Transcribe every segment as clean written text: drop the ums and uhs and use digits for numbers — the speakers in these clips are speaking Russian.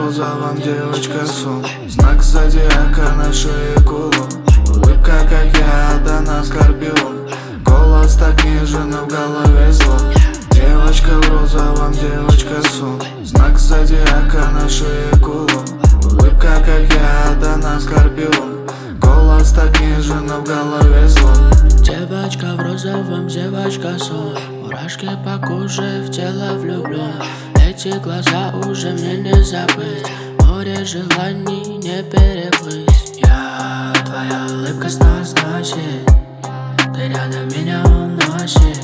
розовом, девочка сон. Знак зодиака на шее кулон. Улыбка, как я, отдана скорпион. Голос так нежен, в голове звон. Девочка в розовом, девочка сон. Знак зодиака на шее кулон. Улыбка, как я, отдана скорпион. Голос так нежен, в голове звон. Девочка в розовом, девочка сон. Мурашки по коже, в тело влюблен. Эти глаза уже мне не забыть. Море желаний не переплыть. Я, твоя улыбка сносит. Ты рядом меня уносит.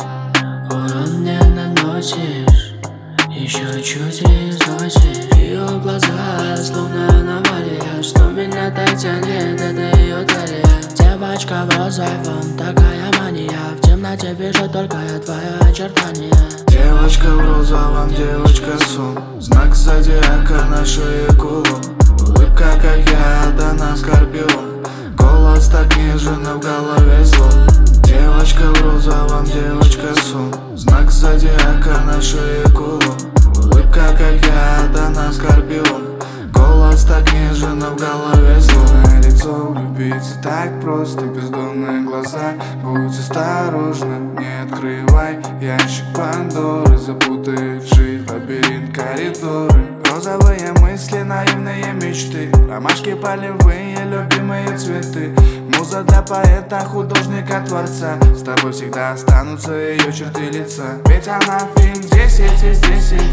Урон мне наносишь. Еще чуть износишь. Ее глаза словно аномалия. Что меня так тянет, это ее талия. Девочка в розовом, такая мания. В темноте вижу только я твое очертание. Девочка в розовом, девочка сон. Знак зодиака на шее кулон. Улыбка, как я, отдана скорпион. Голос так нежен, в голове звон. Девочка в розовом, девочка сон. Знак зодиака на шее кулон. Улыбка, как я, отдана скорпион. Голос так нежен, в голове звон. Лицо влюбиться так просто, бездонные глаза. Будь осторожна, не открывай ящик Пандоры. Запутает жизнь, лабиринт, коридоры. Розовые мысли, наивные мечты. Ромашки полевые, любимые цветы. Муза для поэта, художника, творца. С тобой всегда останутся ее черты лица. Ведь она фильм 10 из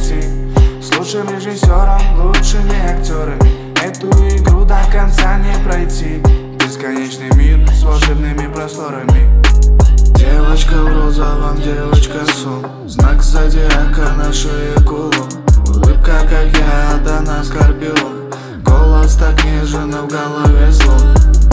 10. С лучшим режиссером, лучшими актерами. Эту игру до конца не пройти. Бесконечный мир с волшебными просторами. Девочка в розовом, девочка сон. Знак зодиака на шее кулон. Улыбка, как я, отдана скорпион. Голос так нежен, в голове звон.